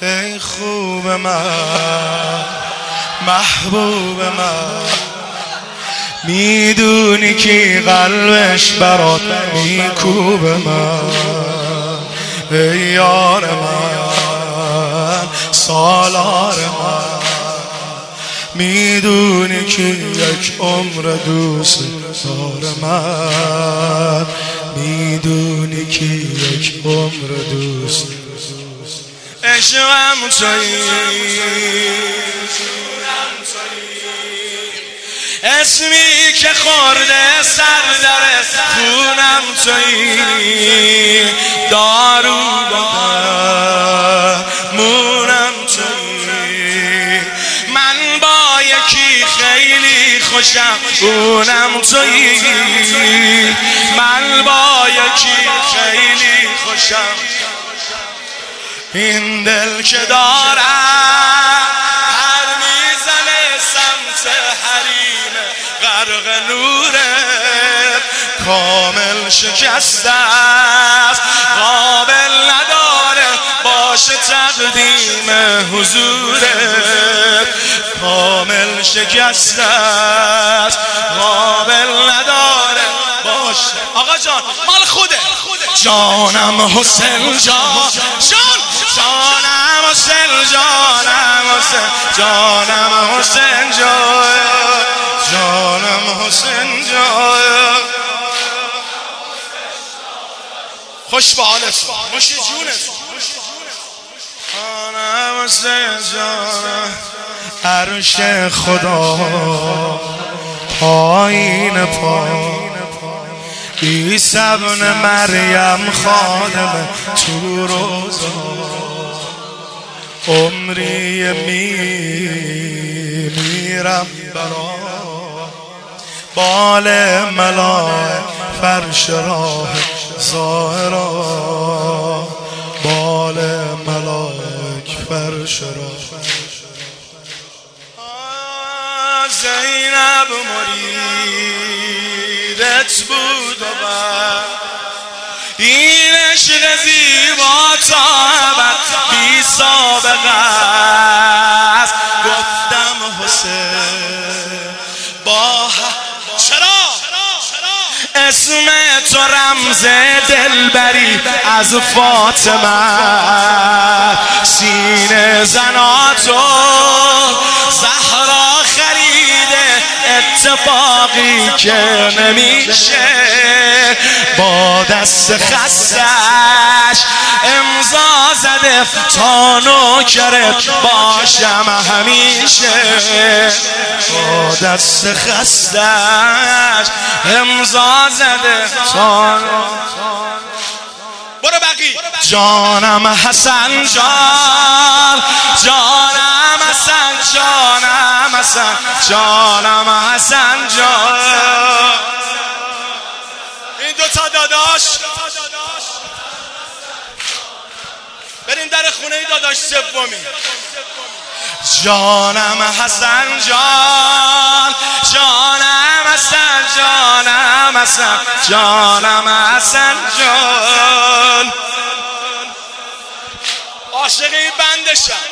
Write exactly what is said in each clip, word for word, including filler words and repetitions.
ای خوب من محبوب من، میدونی که قلبش برات میکوبه من. ای یار من سالار من، میدونی که یک عمر دوست دار من، میدونی که یک عمر دوست عشقم تویی، اسمی که خورده سر در خونم تویی، دارو مونم تویی، من با یکی خیلی خوشم اونم تویی، من با یکی خیلی خوشم. این دل که دارم هر میزنه سمت حریم غرق نوره، کامل شکسته است قابل نداره باشه تقدیم حضورت، کامل شکسته است قابل نداره باشه. آقا جان مال خوده جانم حسین جان، جان جانم حسین جانم حسین جانم حسین جان، جانم حسین جان. خوش به حالت خوشی جونت، جانم حسین جان. عرش خدا پایین پایین، عیسی ابن مریم خادم تو روزا، عمری میمیرم برا بال ملائک فرش راه ظاهرا، بال ملائک فرش راه. زینب مریدت بود و بعد این عشق زیبا تا ابد بی سابقه است. گفتم حسین با چرا اسم تو رمز دلبری از فاطمه، سینه زناتو زهرا خریده اتفاقی که نمیشه، با دست خستش امضا زده تا نوکرت باشم همیشه، با دست خستش امضا زده تا برو بقی. جانم حسن جان، جانم حسن جانم حسن جانم حسن جان. این دوتا داداش بریم در خونه داداش سومی. جانم حسن جان، جانم حسن جانم حسن جانم حسن جان. عاشق این بندشم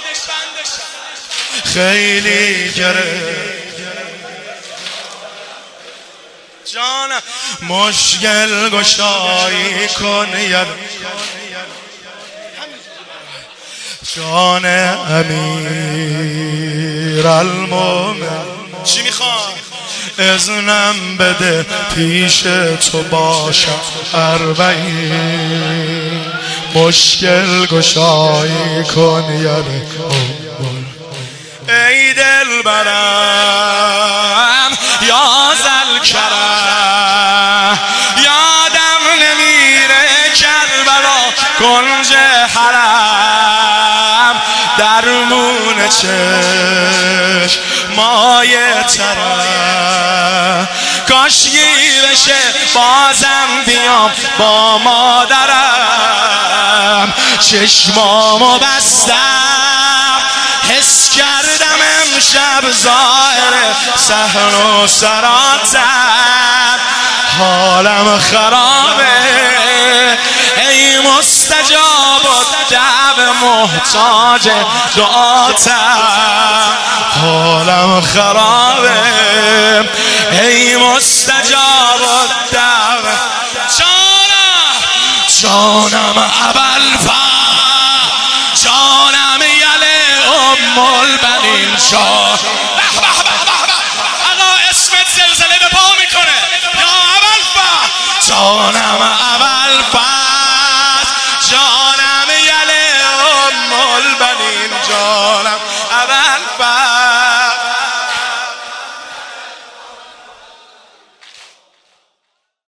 خیلی گره جانم، مشکل گشایی کن یاد جان امیر المومن. چی میخوای؟ اذنم بده پیش تو باشم اربعین، مشکل گشایی کن یاد ای دل برم یا ذوالکرم، یادم نمیره کربلا کنج حرم، درمون چشم مای ترم، کاشکی بشه بازم بیام با مادرم، چشمامو بستم حس کردم امشب ظاهر صحن و سراتم، حالم خرابه ای مستجاب الدعو محتاج دعاتم، حالم خرابه ای مستجاب الدعو. جانم جانم ابوالفضل، جانم یله ام البنین شاه. به به به به، آقا اسمت زلزله به پا میکنه یا ابوالفضل. جانم ابوالفضل